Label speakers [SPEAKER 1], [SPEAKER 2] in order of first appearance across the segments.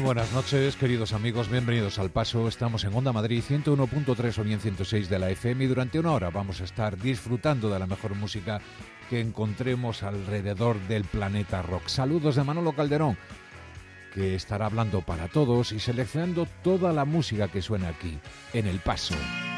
[SPEAKER 1] buenas noches, queridos amigos, bienvenidos al Paso. Estamos en Onda Madrid 101.3 o bien 106 de la FM y durante una hora vamos a estar disfrutando de la mejor música que encontremos alrededor del planeta rock. Saludos de Manolo Calderón, que estará hablando para todos y seleccionando toda la música que suena aquí, en El Paso.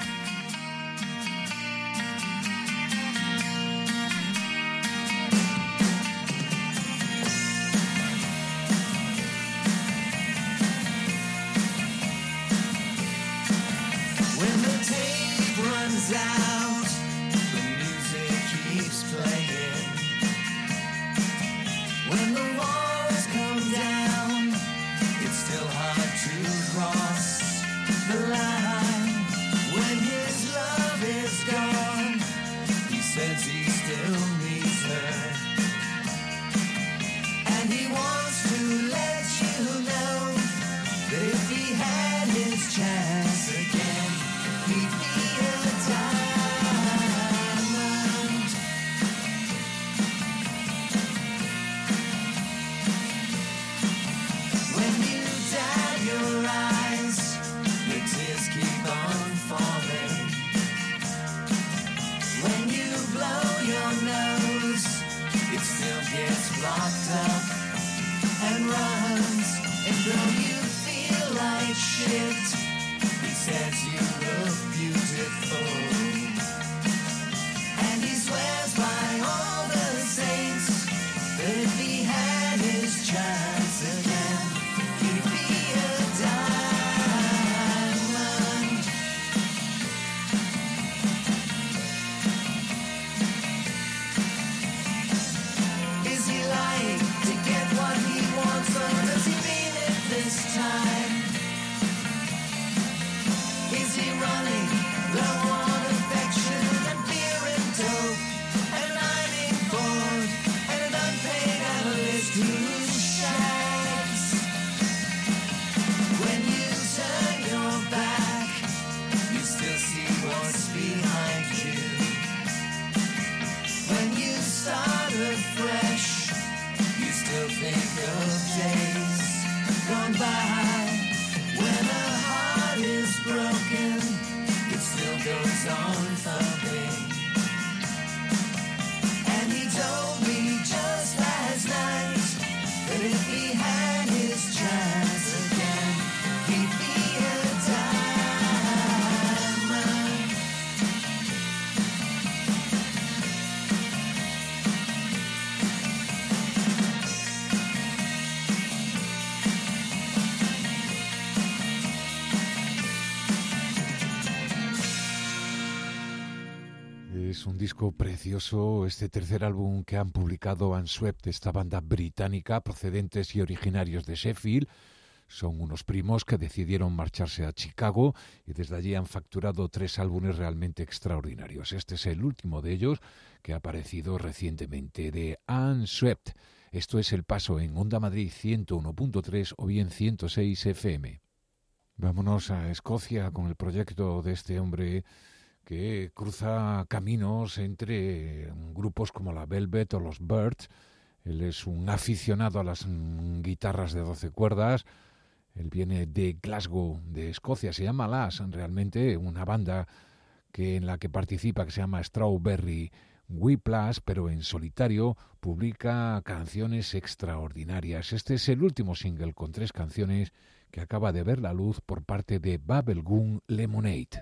[SPEAKER 1] Es un disco precioso, este tercer álbum que han publicado Unswept, esta banda británica, procedentes y originarios de Sheffield. Son unos primos que decidieron marcharse a Chicago y desde allí han facturado 3 álbumes realmente extraordinarios. Este es el último de ellos que ha aparecido recientemente, de Unswept. Esto es El Paso en Onda Madrid 101.3 o bien 106 FM. Vámonos a Escocia con el proyecto de este hombre que cruza caminos entre grupos como la Velvet o los Byrds. Él es un aficionado a las guitarras de 12 cuerdas. Él viene de Glasgow, de Escocia. Se llama Lass, realmente una banda en la que participa, que se llama Strawberry Whiplash, pero en solitario publica canciones extraordinarias. Este es el último single con 3 canciones que acaba de ver la luz por parte de Bubblegum Lemonade.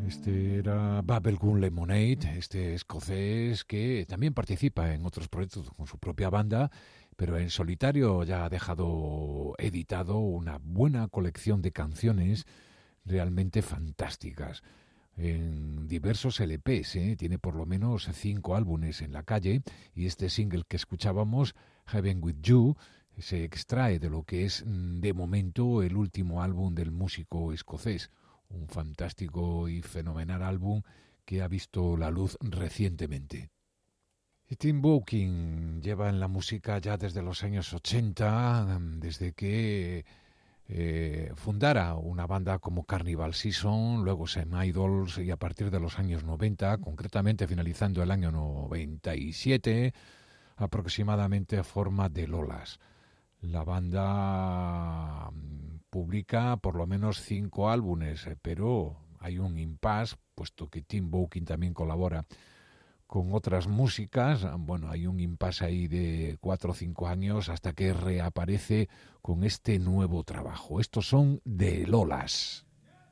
[SPEAKER 1] Este era Bubblegum Lemonade, este escocés que también participa en otros proyectos con su propia banda, pero en solitario ya ha dejado editado una buena colección de canciones realmente fantásticas en diversos LPs, tiene por lo menos 5 álbumes en la calle, y este single que escuchábamos, Heaven With You, se extrae de lo que es de momento el último álbum del músico escocés, un fantástico y fenomenal álbum que ha visto la luz recientemente. Tim Bowking lleva en la música ya desde los años 80, desde que fundara una banda como Carnival Season, luego Sam Idols, y a partir de los años 90, concretamente finalizando el año 97, aproximadamente forma de Lolas. La banda publica por lo menos 5 álbumes, pero hay un impasse, puesto que Tim Bowking también colabora con otras músicas. Bueno, hay un impasse ahí de 4 o 5 años hasta que reaparece con este nuevo trabajo. Estos son de Lolas.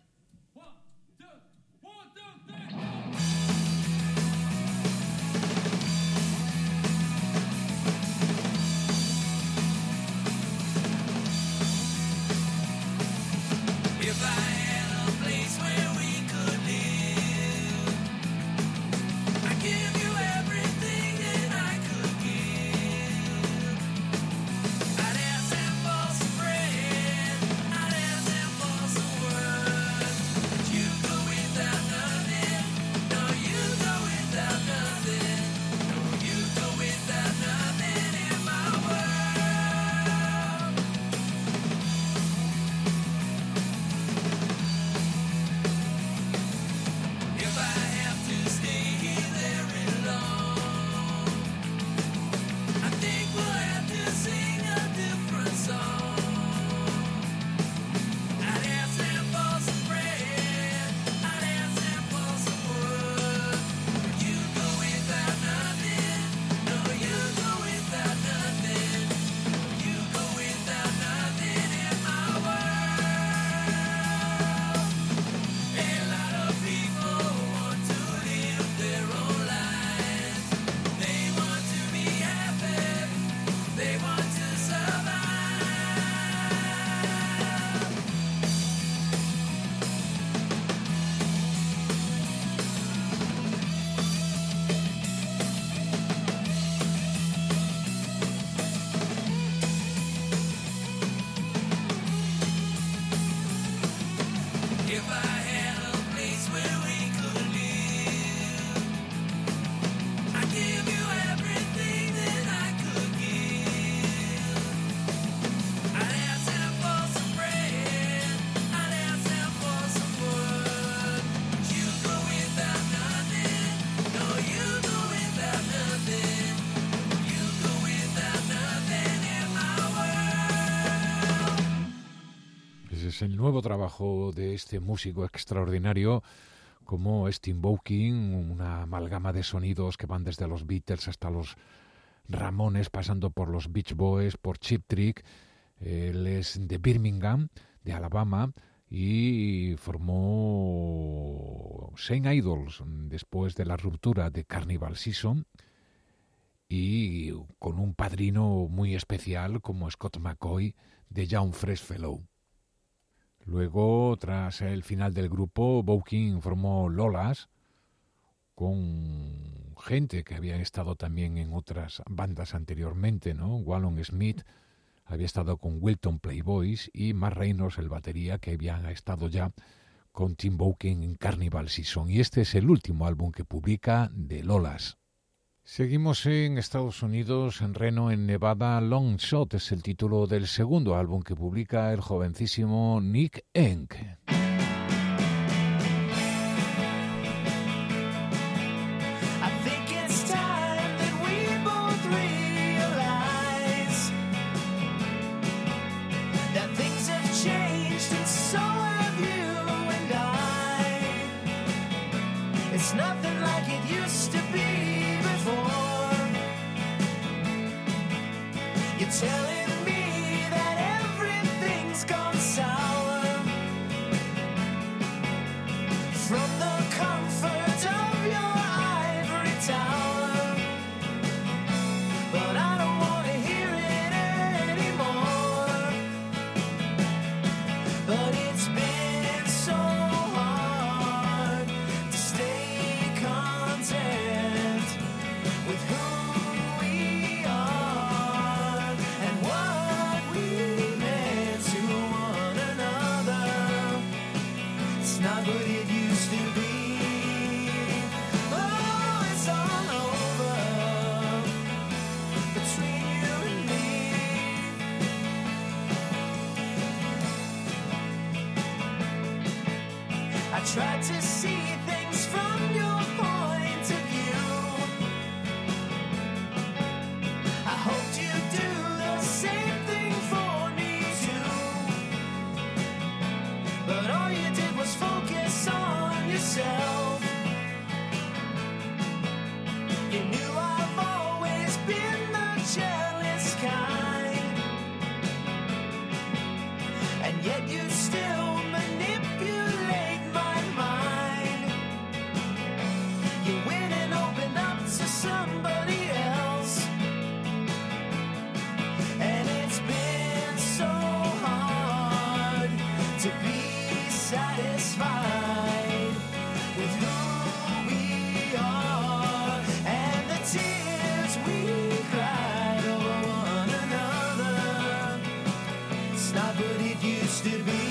[SPEAKER 2] If I had a place where we could live, I'd give you everything that I could give. I'd ask them for some bread, I'd ask them for some words. But you go without nothing, no, you go without nothing, no, you go without nothing in my world. If I have to stay here very long, I think we'll have to sing a different song. I'd ask them for some bread, I'd ask them for some wood. You go without nothing, no, you go without nothing, you go without nothing in my world. A lot of people want to live their own lives. They want to be happy. They want to survive. If I had a place where we could live, I'd give you everything that I could give. I'd ask them for some bread, I'd ask them for some wood. You go without nothing, no, you go without nothing, you go without nothing in my world.
[SPEAKER 1] Ese es el nuevo trabajo de este músico extraordinario como es Tim Bowking, una amalgama de sonidos que van desde los Beatles hasta los Ramones, pasando por los Beach Boys, por Cheap Trick. Él es de Birmingham, de Alabama, y formó Saint Idols después de la ruptura de Carnival Season, y con un padrino muy especial como Scott McCaughey de Young Fresh Fellow. Luego, tras el final del grupo, Bowking formó Lolas con gente que había estado también en otras bandas anteriormente, ¿no? Waylon Smith había estado con Wilton Playboys y Mark Reynolds, el batería, que habían estado ya con Tim Bowking en Carnival Season. Y este es el último álbum que publica de Lolas. Seguimos en Estados Unidos, en Reno, en Nevada. Long Shot es el título del segundo álbum que publica el jovencísimo Nick Eng.
[SPEAKER 2] I think it's time that we both realize that things have changed and so have you and I. It's nothing like it used to be before. You're telling me that everything's gone sour from the tried to see things from your point of view. I hoped you'd do the same thing for me too. But all you did was focus on yourself. You knew I've always been the jealous kind, and yet you still manipulate my mind. You went and opened up to somebody else, and it's been so hard to be satisfied with who we are and the tears we cried over one another. It's not what it used to be.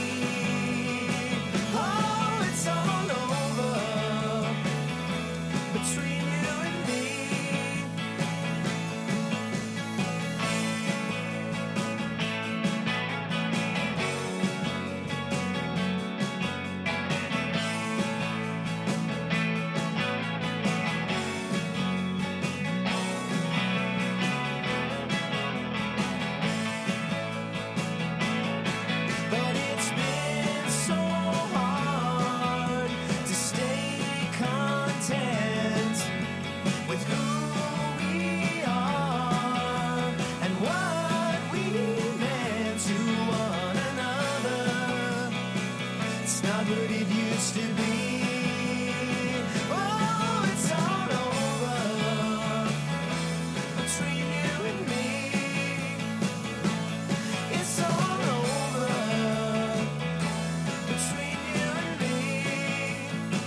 [SPEAKER 2] Oh, it's all over between you and me. But it's been so hard to stay content with who we are and what we meant to one another. It's not what it used to be. Oh, it's all over between you and me. It's all over between you and me.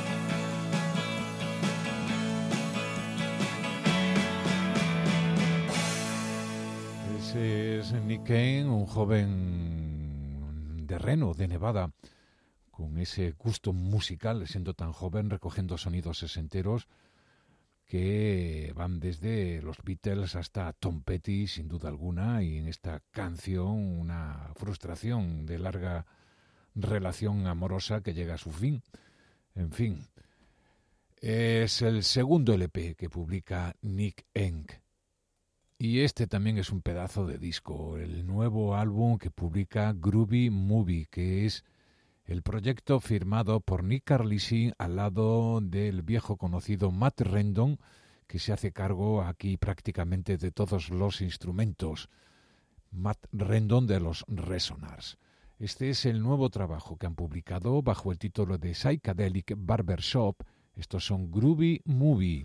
[SPEAKER 1] Ese es Nick Kane, un joven de Reno, de Nevada, con ese gusto musical, siendo tan joven, recogiendo sonidos sesenteros que van desde los Beatles hasta Tom Petty, sin duda alguna, y en esta canción una frustración de larga relación amorosa que llega a su fin. En fin, es el segundo LP que publica Nick Eng. Y este también es un pedazo de disco, el nuevo álbum que publica Groovy Movie, que es el proyecto firmado por Nick Carlisle al lado del viejo conocido Matt Rendon, que se hace cargo aquí prácticamente de todos los instrumentos. Matt Rendon de los Resonars. Este es el nuevo trabajo que han publicado bajo el título de Psychedelic Barbershop. Estos son Groovy Movie.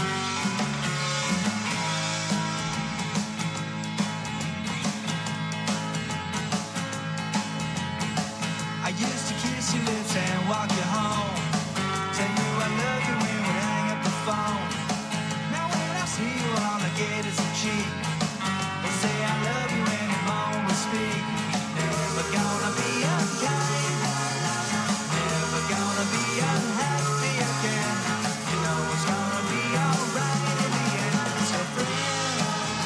[SPEAKER 2] I used to kiss your lips and walk you home. Tell you I love you when we hang up the phone. Now when I see you, all I get is a cheek. They say I love you when your mom will speak. Never gonna be unkind. Never gonna be unhappy again. You know it's gonna be alright in the end. So friend,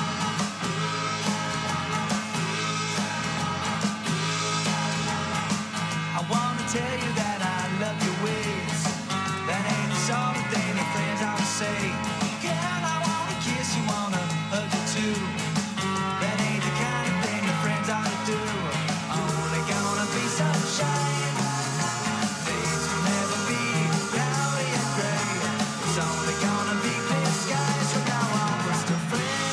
[SPEAKER 2] I wanna tell you that I love your ways. That ain't the sort of thing that friends ought to say. Girl, I wanna kiss you, wanna hug you too. That ain't the kind of thing that friends ought to do. Only gonna be sunshine. Days will never be cloudy and gray. It's only gonna be clear skies from now on. We're still friends.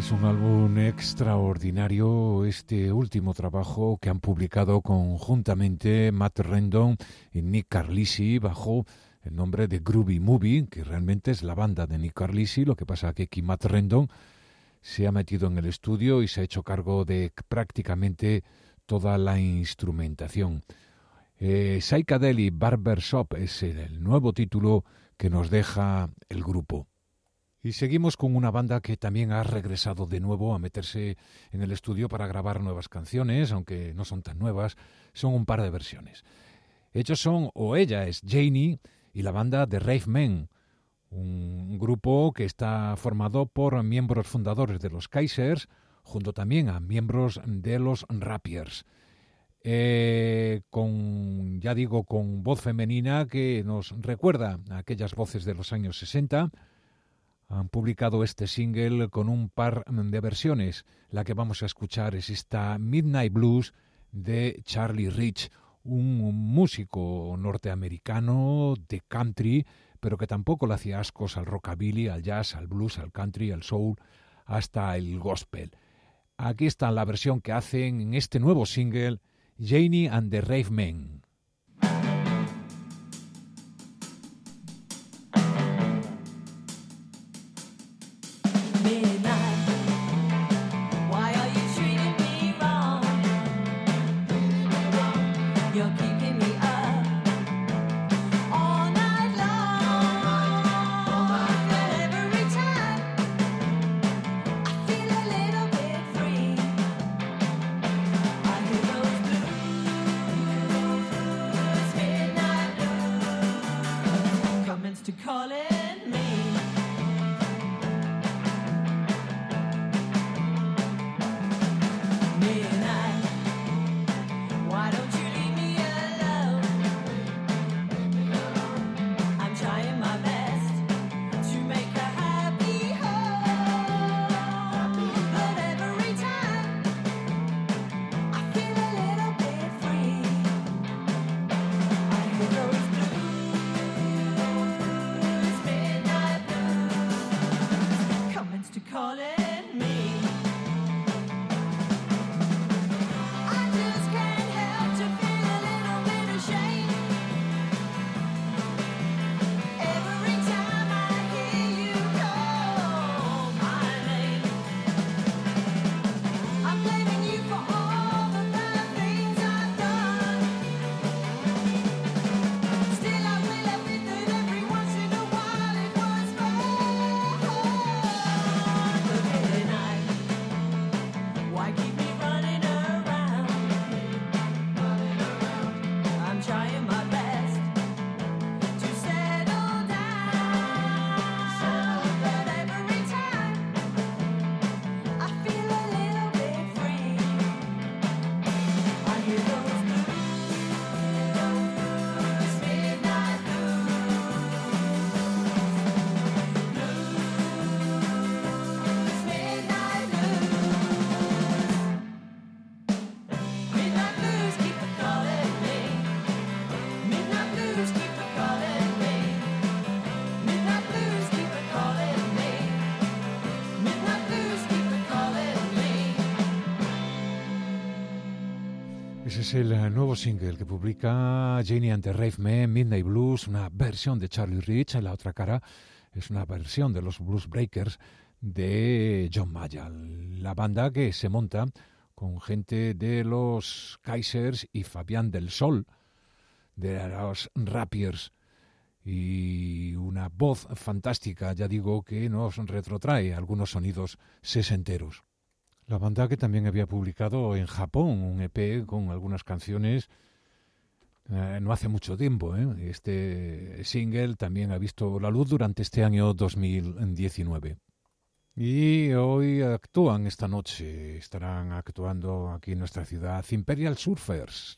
[SPEAKER 1] Es un álbum extraordinario, este último trabajo que han publicado conjuntamente Matt Rendon y Nick Carlisi bajo el nombre de Groovy Movie, que realmente es la banda de Nick Carlisi. Lo que pasa que aquí Matt Rendon se ha metido en el estudio y se ha hecho cargo de prácticamente toda la instrumentación. Psychedelic Barbershop es el nuevo título que nos deja el grupo. Y seguimos con una banda que también ha regresado de nuevo a meterse en el estudio para grabar nuevas canciones, aunque no son tan nuevas, son un par de versiones. Ellos son, o ella es Janie, y la banda de Rave Men, un grupo que está formado por miembros fundadores de los Kaisers, junto también a miembros de los Rapiers. Con voz femenina que nos recuerda a aquellas voces de los años 60. Han publicado este single con un par de versiones. La que vamos a escuchar es esta Midnight Blues de Charlie Rich, un músico norteamericano de country, pero que tampoco le hacía ascos al rockabilly, al jazz, al blues, al country, al soul, hasta el gospel. Aquí está la versión que hacen en este nuevo single, Janie and the Rave Men. Ese es el nuevo single que publica Janie and the Rave Men, Midnight Blues, una versión de Charlie Rich. En la otra cara es una versión de los Blues Breakers de John Mayall. La banda que se monta con gente de los Kaisers y Fabián del Sol, de los Rapiers, y una voz fantástica, ya digo, que nos retrotrae algunos sonidos sesenteros. La banda que también había publicado en Japón un EP con algunas canciones no hace mucho tiempo. Este single también ha visto la luz durante este año 2019. Y hoy actúan esta noche, estarán actuando aquí en nuestra ciudad Imperial Surfers.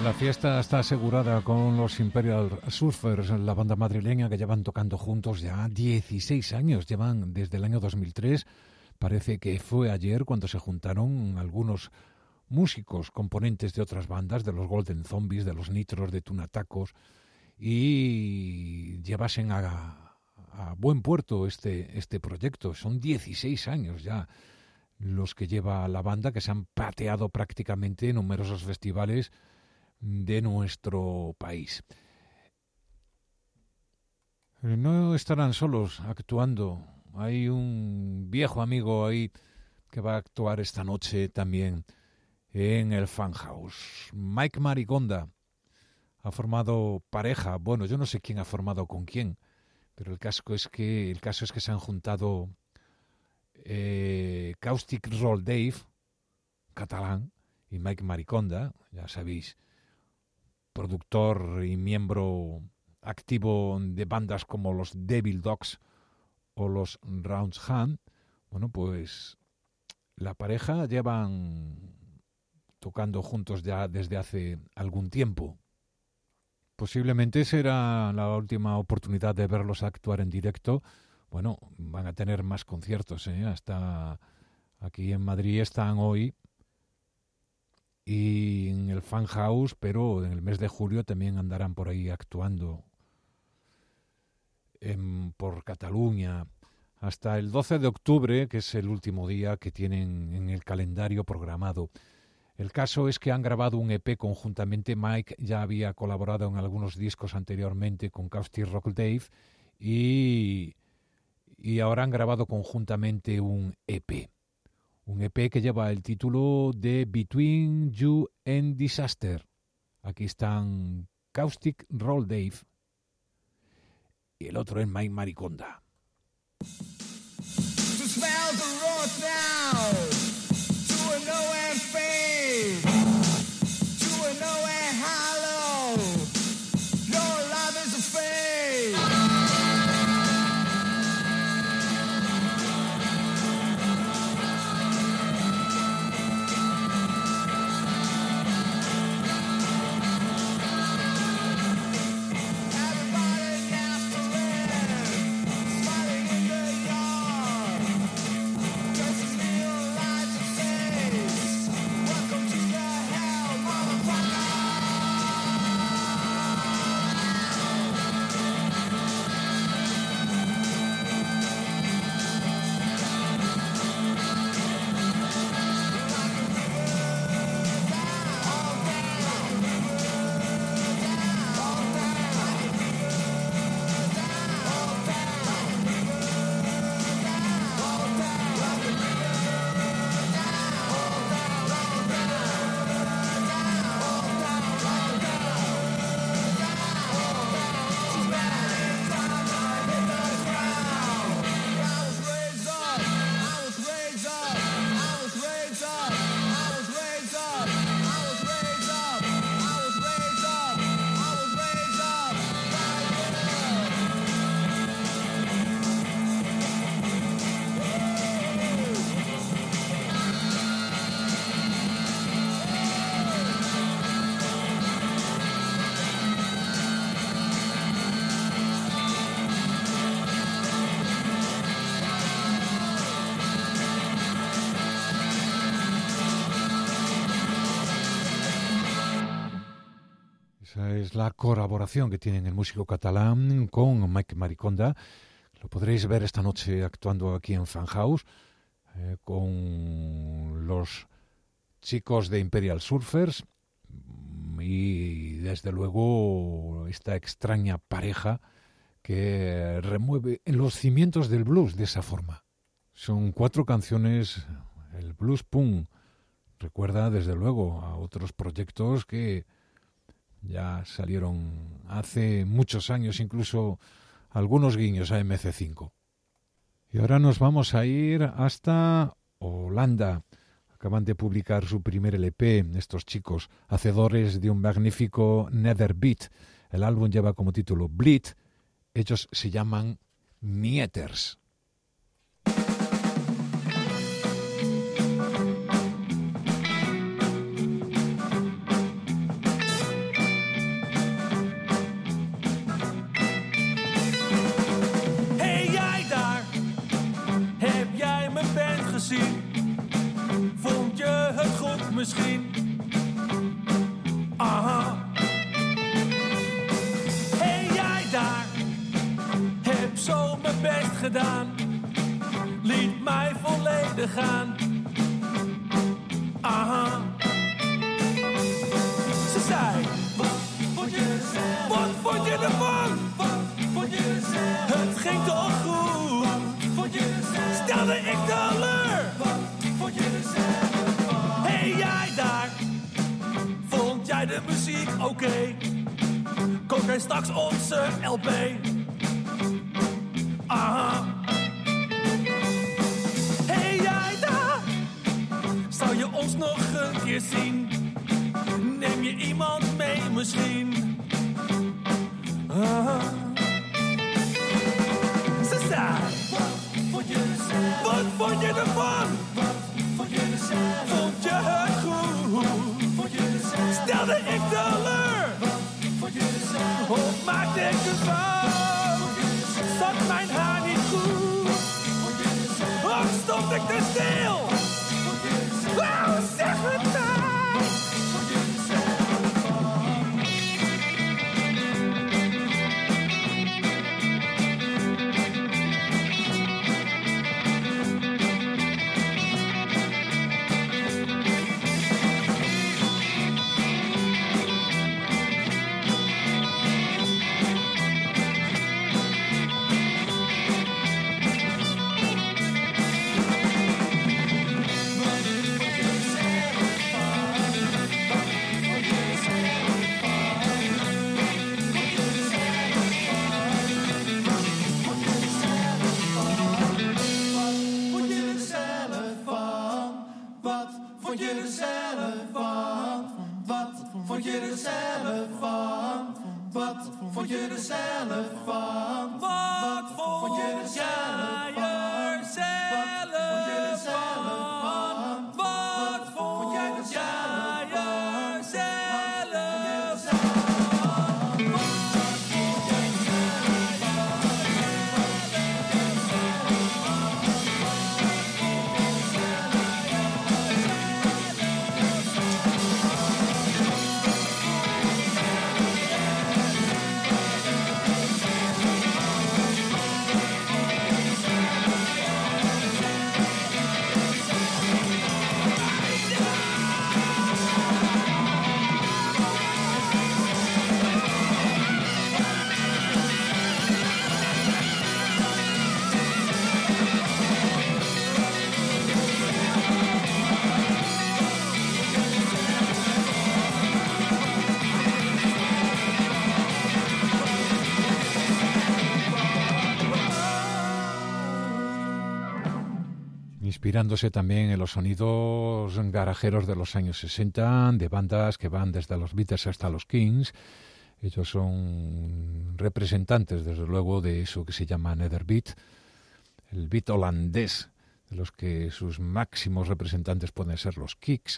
[SPEAKER 1] La fiesta está asegurada con los Imperial Surfers, la banda madrileña que llevan tocando juntos ya 16 años, llevan desde el año 2003, parece que fue ayer cuando se juntaron algunos músicos, componentes de otras bandas, de los Golden Zombies, de los Nitros, de Tunatacos, y llevasen a buen puerto este proyecto. Son 16 años ya los que lleva la banda, que se han pateado prácticamente en numerosos festivales de nuestro país. No estarán solos actuando. Hay un viejo amigo ahí que va a actuar esta noche también en el Funhouse. Mike Mariconda ha formado pareja. Bueno, yo no sé quién ha formado con quién, pero el caso es que se han juntado Caustic Roll Dave, catalán, y Mike Mariconda, ya sabéis, productor y miembro activo de bandas como los Devil Dogs o los Rounds Hand. Bueno, pues la pareja llevan tocando juntos ya desde hace algún tiempo. Posiblemente será la última oportunidad de verlos actuar en directo. Bueno, van a tener más conciertos, hasta aquí en Madrid están hoy y en el Funhouse, pero en el mes de julio también andarán por ahí actuando por Cataluña hasta el 12 de octubre, que es el último día que tienen en el calendario programado. El caso es que han grabado un EP conjuntamente. Mike ya había colaborado en algunos discos anteriormente con Caustic Rock Dave y ahora han grabado conjuntamente un EP. Un EP que lleva el título de Between You and Disaster. Aquí están Caustic Roll Dave y el otro es Mike Mariconda.
[SPEAKER 2] To smell the road now, to a nowhere fade, to a nowhere hollow. Your love is a fade.
[SPEAKER 1] Esa es la colaboración que tienen el músico catalán con Mike Mariconda. Lo podréis ver esta noche actuando aquí en Funhouse con los chicos de Imperial Surfers y desde luego esta extraña pareja que remueve los cimientos del blues de esa forma. Son 4 canciones, el blues punk recuerda desde luego a otros proyectos que ya salieron hace muchos años, incluso algunos guiños a MC5. Y ahora nos vamos a ir hasta Holanda. Acaban de publicar su primer LP, estos chicos, hacedores de un magnífico Nether Beat. El álbum lleva como título Bleed. Ellos se llaman Mieters.
[SPEAKER 2] gedaan, liet mij volledig gaan. Aha. Ze zei, wat vond je ervan? Het ging toch goed? Stelde ik teleur? Hey jij daar, vond jij de muziek oké? Koop jij straks onze LP? Aha. Hey jij daar, zou je ons nog een keer zien? Neem je iemand mee misschien? Aha. Ze zei, wat vond je ervan? Vond je het goed? Stelde ik teleur? Of maakte ik een fout? Zat mijn haar niet goed? Of stond ik te stil? Wauw, zeg het nou!
[SPEAKER 1] Inspirándose también en los sonidos garajeros de los años 60, de bandas que van desde los Beatles hasta los Kings. Ellos son representantes, desde luego, de eso que se llama Netherbeat, el beat holandés, de los que sus máximos representantes pueden ser los Kicks.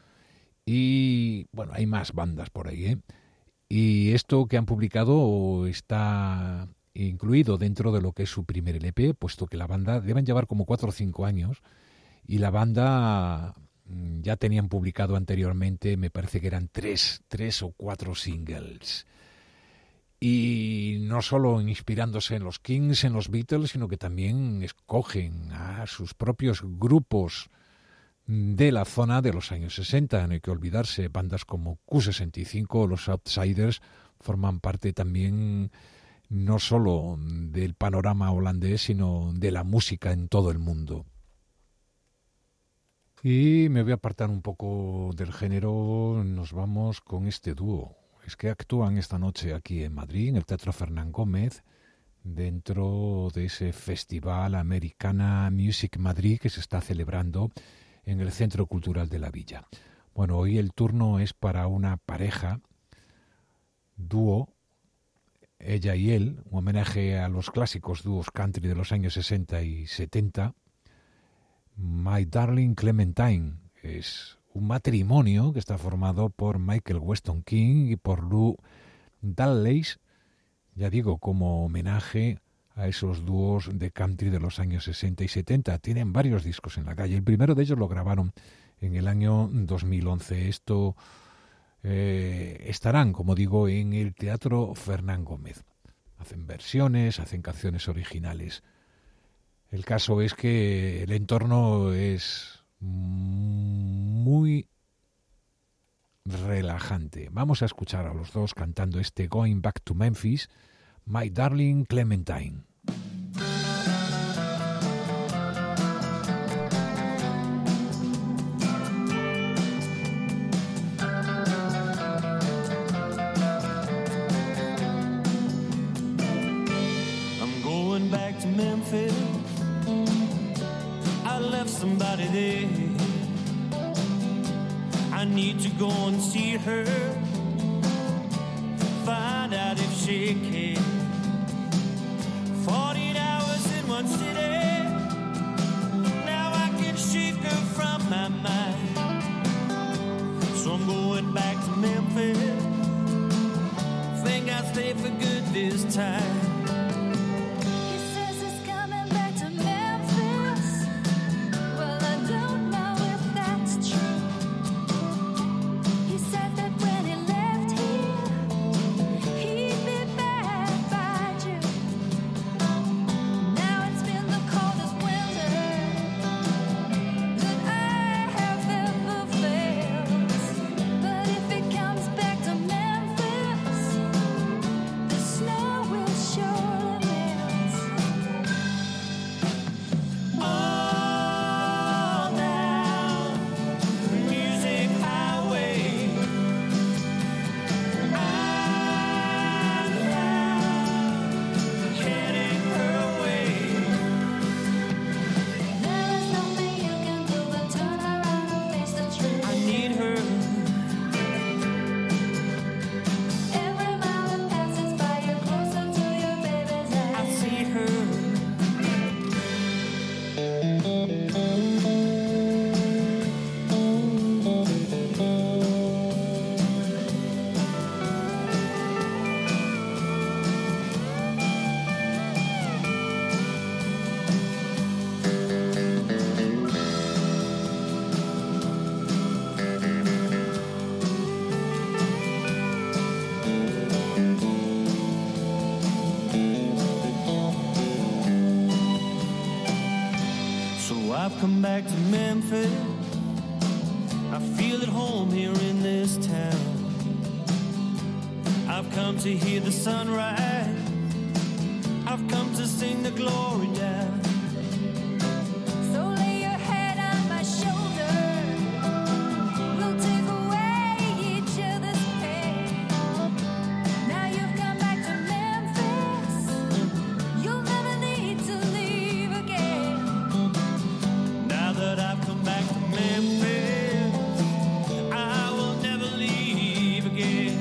[SPEAKER 1] Y, bueno, hay más bandas por ahí, ¿eh? Y esto que han publicado está incluido dentro de lo que es su primer LP, puesto que la banda deben llevar como 4 o 5 años y la banda ya tenían publicado anteriormente, me parece que eran 3 o 4 singles. Y no solo inspirándose en los Kings, en los Beatles, sino que también escogen a sus propios grupos de la zona de los años 60. No hay que olvidarse, bandas como Q65 o los Outsiders forman parte también no solo del panorama holandés, sino de la música en todo el mundo. Y me voy a apartar un poco del género, nos vamos con este dúo. Es que actúan esta noche aquí en Madrid, en el Teatro Fernán Gómez, dentro de ese Festival Americana Music Madrid que se está celebrando en el Centro Cultural de la Villa. Bueno, hoy el turno es para una pareja, dúo, ella y él, un homenaje a los clásicos dúos country de los años 60 y 70. My Darling Clementine es un matrimonio que está formado por Michael Weston King y por Lou Dallas, ya digo, como homenaje a esos dúos de country de los años 60 y 70. Tienen varios discos en la calle. El primero de ellos lo grabaron en el año 2011. Esto estarán, como digo, en el Teatro Fernán Gómez. Hacen versiones, hacen canciones originales. El caso es que el entorno es muy relajante. Vamos a escuchar a los dos cantando este Going Back to Memphis, My Darling Clementine.
[SPEAKER 3] I'm going back to Memphis. I left somebody there. I need to go and see her, find out if she cares. 14 hours in one city, now I can shake her from my mind. So I'm going back to Memphis, think I'll stay for good this time.
[SPEAKER 4] He says he's coming back to Memphis. Well, I don't know if that's true. He said that when he left here, he'd be back by June. Now it's been the coldest winter that I have ever felt. But if he comes back to Memphis, the snow will surely melt.
[SPEAKER 3] All down the Music Highway, I'm heading her way.
[SPEAKER 4] There is nothing you can do but turn around and face the truth.
[SPEAKER 3] I need her.
[SPEAKER 4] Every mile that passes by, you're closer to your baby's
[SPEAKER 3] I
[SPEAKER 4] eyes.
[SPEAKER 3] see her. So I've come back to Memphis. I feel at home here in this town. I've come to hear the sunrise. I've come to sing the glory down.
[SPEAKER 4] So lay your head on my shoulder. We'll take away each other's pain. Now you've come back to Memphis. You'll never need to leave again.
[SPEAKER 3] Now that I've come back to Memphis, I will never leave again.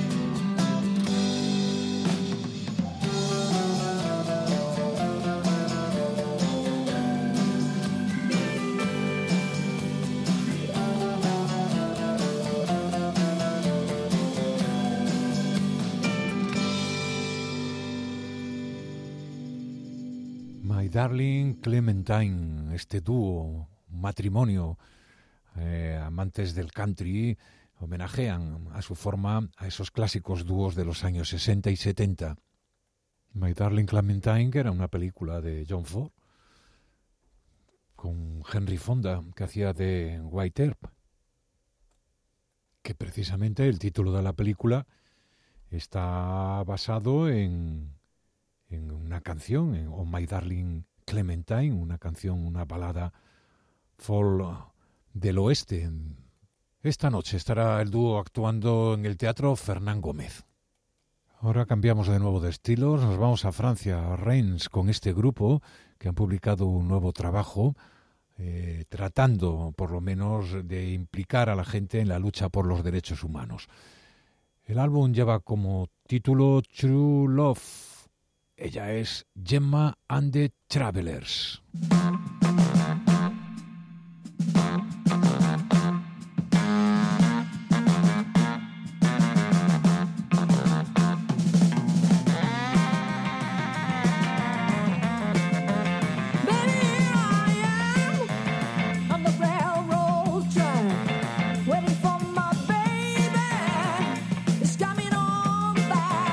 [SPEAKER 1] My Darling Clementine, este dúo, un matrimonio, amantes del country, homenajean a su forma a esos clásicos dúos de los años 60 y 70. My Darling Clementine, que era una película de John Ford, con Henry Fonda, que hacía de White Earp, que precisamente el título de la película está basado en una canción, en Oh My Darling Clementine, una canción, una balada folk del oeste. Esta noche estará el dúo actuando en el Teatro Fernán Gómez. Ahora cambiamos de nuevo de estilos, nos vamos a Francia, a Reims, con este grupo que han publicado un nuevo trabajo tratando por lo menos de implicar a la gente en la lucha por los derechos humanos. El álbum lleva como título True Love. Ella es Gemma and the Travelers.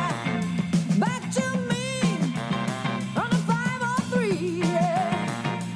[SPEAKER 4] Back to me on the 503, yeah.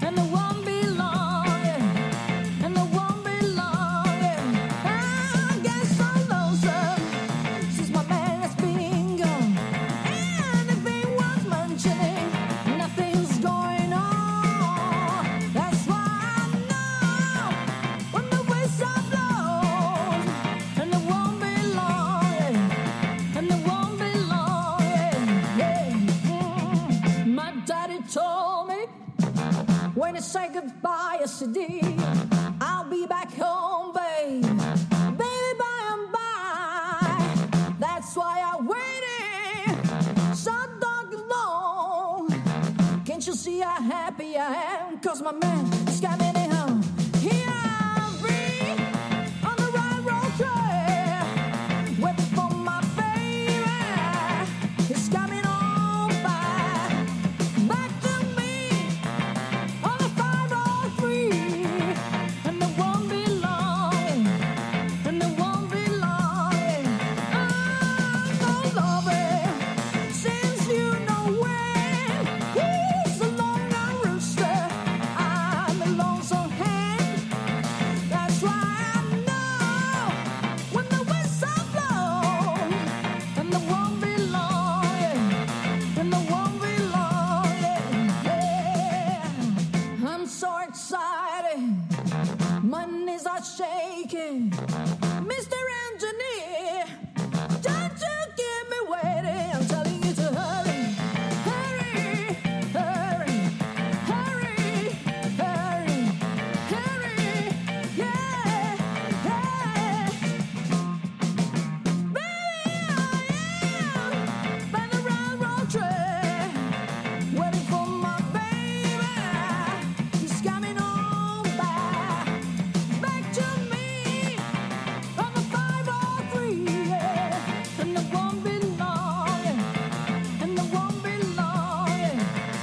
[SPEAKER 5] goodbye, yes it did. I'll be back home, babe, baby, by and by. That's why I'm waiting so dark long. Can't you see how happy I am? 'Cause my man is coming home. Here I'll be on the railroad track, waiting for my baby. He's coming on back, back to me on the 503, and it won't be long, and it won't be long. Oh, lovely, since you know when he's a long rooster, I'm a lonesome hen. That's why I know when the whistle blows, and it won't be long, and it won't be long. Yeah. I'm so excited, my knees are shaking. Mr. Engineer, don't you keep me waiting. I'm telling you to hurry, hurry, hurry, hurry, hurry, hurry, yeah, yeah. Baby, I am by the railroad track, waiting for my baby. He's coming on back, back to me on the 503, yeah. And it won't be long, yeah. And it won't be long, yeah.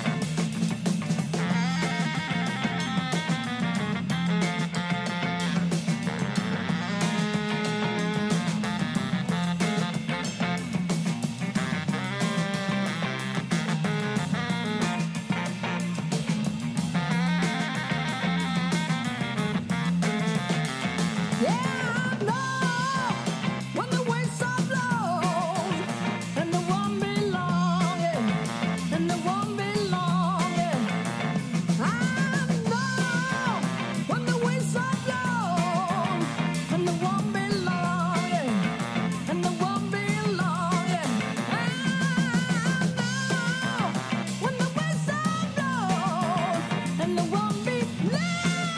[SPEAKER 5] Yeah, I know when the whistle blows, and it won't be long, yeah. And it won't be long, yeah. I know when the whistle blows, and it won't be long, yeah. And it won't be long, yeah. I know when the whistle blows, and it won't be long, yeah.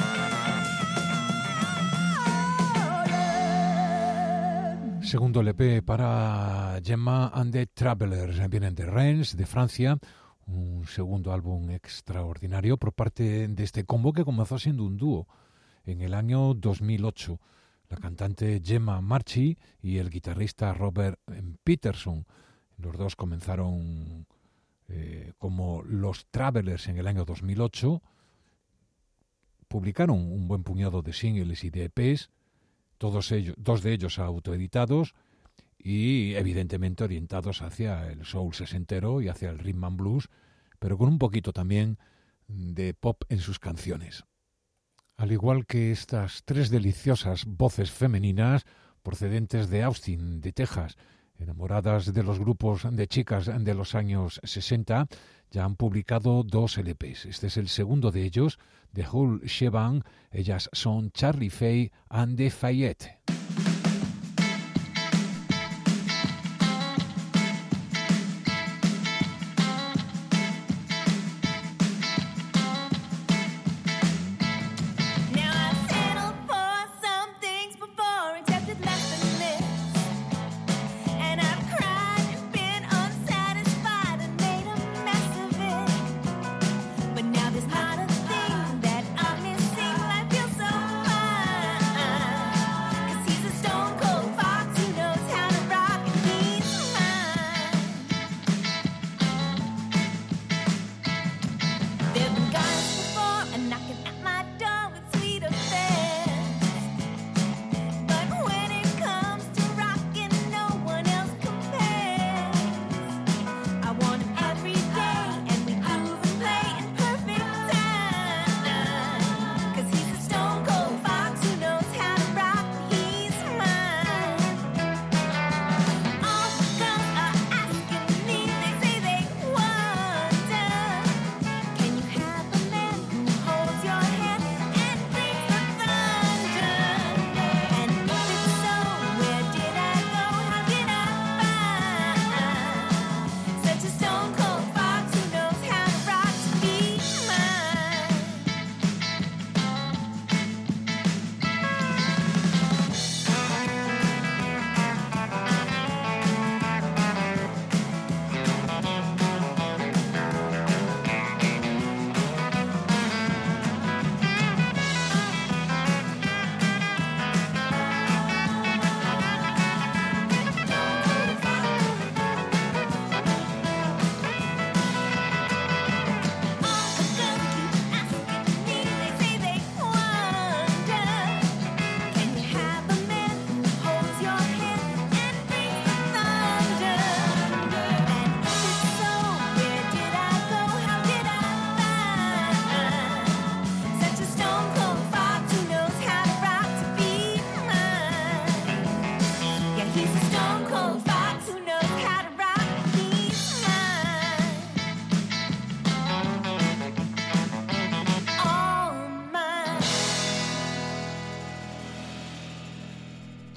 [SPEAKER 1] Segundo LP para Gemma and the Travelers. Vienen de Rennes, de Francia. Un segundo álbum extraordinario por parte de este combo que comenzó siendo un dúo en el año 2008. La cantante Gemma Marchi y el guitarrista Robert Peterson. Los dos comenzaron como los Travelers en el año 2008. Publicaron un buen puñado de singles y de EPs, todos ellos, dos de ellos autoeditados y evidentemente orientados hacia el soul sesentero y hacia el rhythm and blues, pero con un poquito también de pop en sus canciones. Al igual que estas tres deliciosas voces femeninas procedentes de Austin, de Texas, enamoradas de los grupos de chicas de los años 60, ya han publicado dos LPs. Este es el segundo de ellos, The Whole Shebang. Ellas son Charlie Faye and the Fayette.
[SPEAKER 4] Now I've settled for some things before, accepted less than this. And I've cried, been unsatisfied, and made a mess of it. But now there's not a thing that I'm missing. Life feels so fine. 'Cause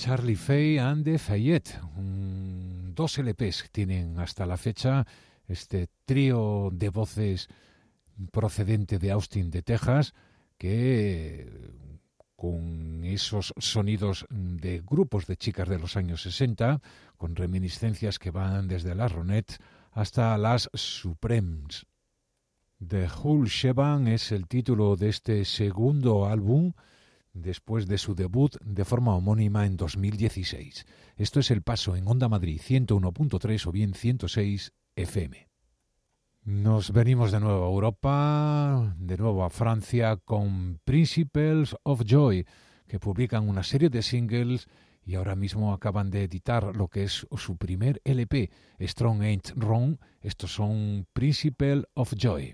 [SPEAKER 1] Charlie Faye and the Fayette. 2 LPs tienen hasta la fecha este trío de voces procedente de Austin, de Texas, que con esos sonidos de grupos de chicas de los años 60, con reminiscencias que van desde las Ronettes hasta las Supremes. The Whole Shebang es el título de este segundo álbum después de su debut de forma homónima en 2016. Esto es El Paso en Onda Madrid 101.3 o bien 106 FM. Nos venimos de nuevo a Europa, de nuevo a Francia, con Principles of Joy, que publican una serie de singles y ahora mismo acaban de editar lo que es su primer LP, Strong Ain't Wrong. Estos son Principle of Joy.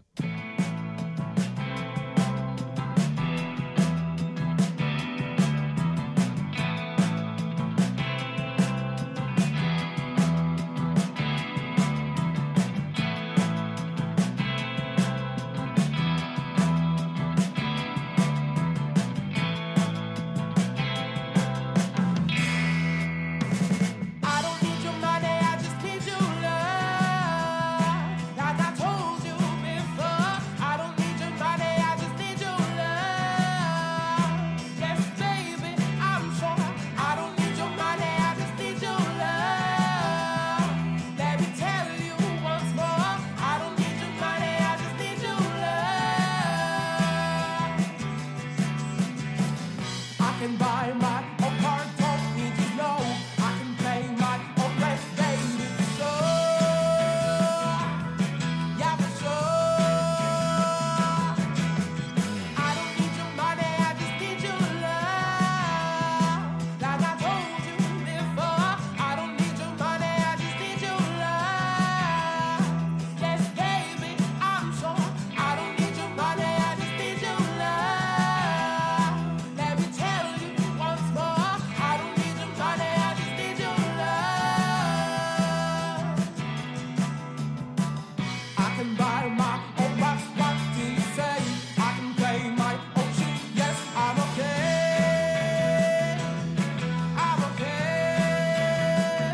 [SPEAKER 3] I don't need your money, I just need your love. Like I told you before, I don't need your money, I just need your love. Yes, baby, I'm sure. I don't need your money, I just need your love. Let me tell you once more, I don't need your money, I just need your love. I can buy my own car, don't need to know. I can pay my own rent, baby, for sure. Yeah, for sure. I don't need your money, I just need your love. Like I told you before, I don't need your money, I just need your love. Yes, baby, I'm sure. I don't need your money, I just need your love. Let me tell you once more, I don't need your money, I just need your love. I can buy my own box, what do you say? I can pay my own shit, yes, I'm okay. I'm okay.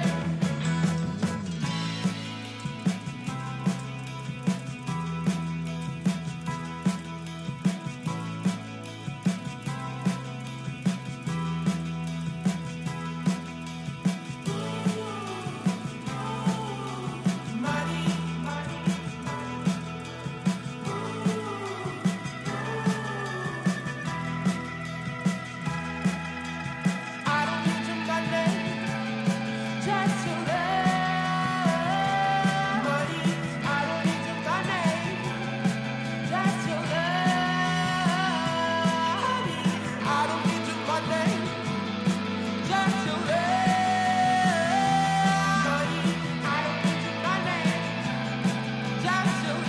[SPEAKER 3] Money, money. I don't need your money, just your love. Money, I don't need your money, just your love. Honey, I don't need your money, just your love. Money, I don't need your money, just your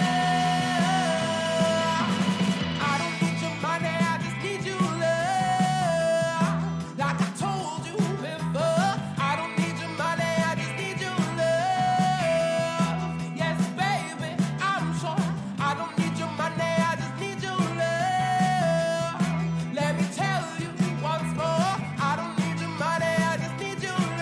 [SPEAKER 3] love. I don't need your money, I just need your love. Like I told you before, I don't need your money, I just need your love. Yes, baby, I'm sure. I don't need your money, I just need your love. Let me tell you once more, I don't need your money, I just need your love.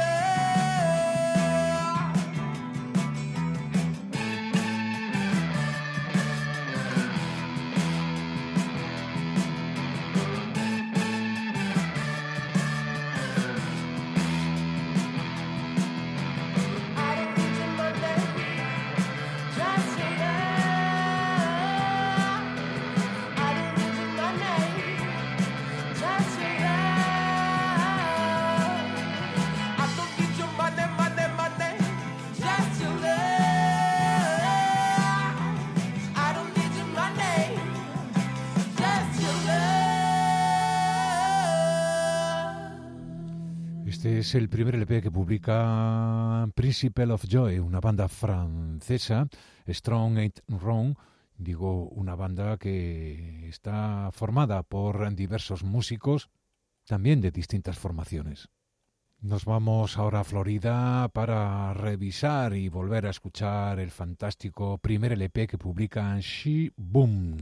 [SPEAKER 3] I don't need your money, just your love. I don't need your money, just your love. I don't need your money, money, money, just your love. I don't need your money, just your love.
[SPEAKER 1] Este es el primer LP que publica Principle of Joy, una banda francesa, Strong Ain't Wrong, digo, una banda que está formada por diversos músicos, también de distintas formaciones. Nos vamos ahora a Florida para revisar y volver a escuchar el fantástico primer LP que publican She Boom.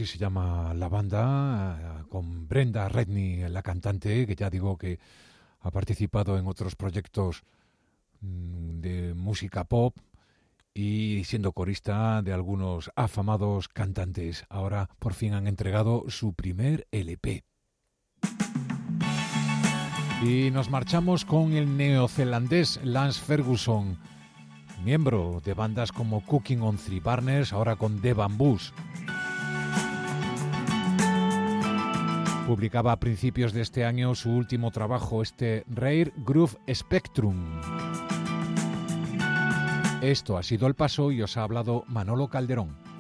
[SPEAKER 1] así se llama la banda, con Brenda Redney, la cantante, que ya digo que ha participado en otros proyectos de música pop y siendo corista de algunos afamados cantantes. Ahora por fin han entregado su primer LP. Y nos marchamos con el neozelandés Lance Ferguson, miembro de bandas como Cooking on Three Burners, ahora con The Bamboos. Publicaba a principios de este año su último trabajo, este Rare Groove Spectrum. Esto ha sido El Paso y os ha hablado Manolo Calderón.